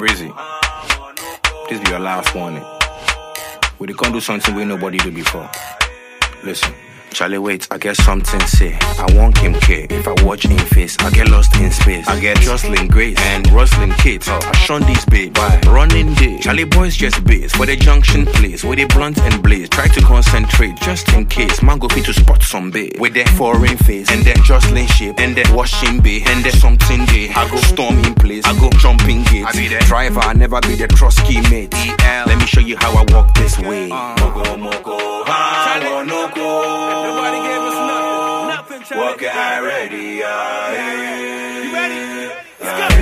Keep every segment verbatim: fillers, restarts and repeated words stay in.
Brizzy, this be your last warning. We dey come do something we nobody do before. Listen. Charlie, wait, I get something to say. I want Kim K. If I watch in face, I get lost in space. I get Jocelyn Grace and Roslyn Kate. Oh, I shun these babes. Why? Running day. Charlie boys just base for the junction place where they blunt and blaze. Try to concentrate just in case. Man go fit to spot some babe with their foreign face and then Jocelyn shape and then washing bay and then something day. I go storm in place. I go jumping gates. I be the driver. I never be the trusty mate. E L. Let me show you how I walk this way. Uh, Moko moko. Ha, no go. Nobody gave us nothing. Nothing, Charlie. Walk it already, yeah. You ready? Let's go.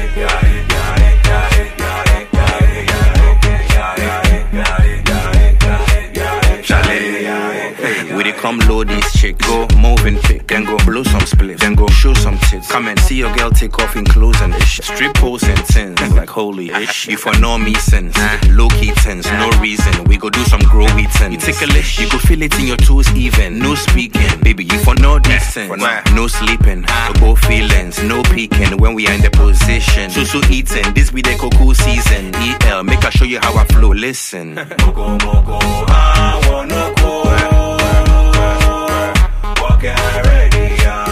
We dey come load these chicks, go move and pick, then go blow some spliffs, then go show some tits. Come and see your girl take off in clothes and ish. Strip posts and tins, like holy ish. You for no me sense, low key tense, no reason. We go do some growy tins. You take a lish, you go feel it in your toes even. No speaking, baby, you for no decent. No sleeping, no go feelings, no peeking when we are in the position. So so eating, this be the cocoa season. E L, make I show you how I flow. Listen. Moko moko, I wanna go. Walk it already, yeah.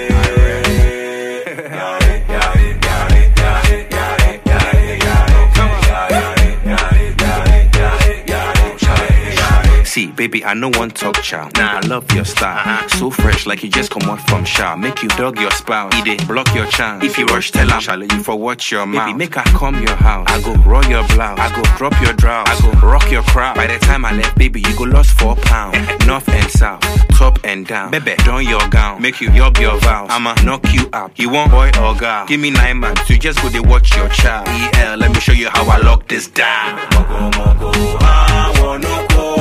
See, baby, I no one talk chow. Nah, I love your style. Uh-huh. So fresh, like you just come out from shower. Make you dog your spouse. Eat it, block your chance. If you rush, tell him. Shall you for watch your mouth? Baby, make her come your house. I go roll your blouse. I go drop your draws. I go rock your crowd. By the time I left, baby, you go lost four pounds. North and south, top and down. Baby, don your gown. Make you yob your vows. I'ma knock you out. You want boy or girl? Give me nine months. You just go to watch your child. E L, let me show you how I lock this down. Moko moko, I wanna go.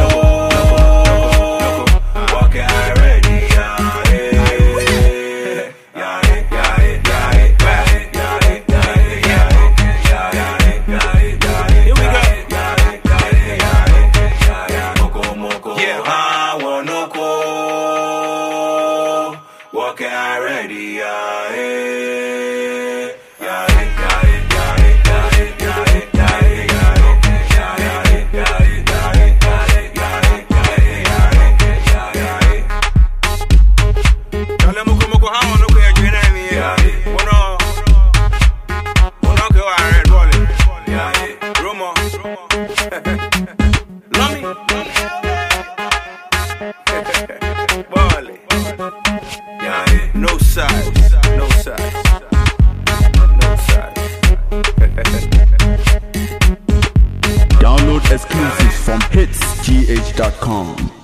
No size, no size, no size. Download exclusives from hits g h dot com.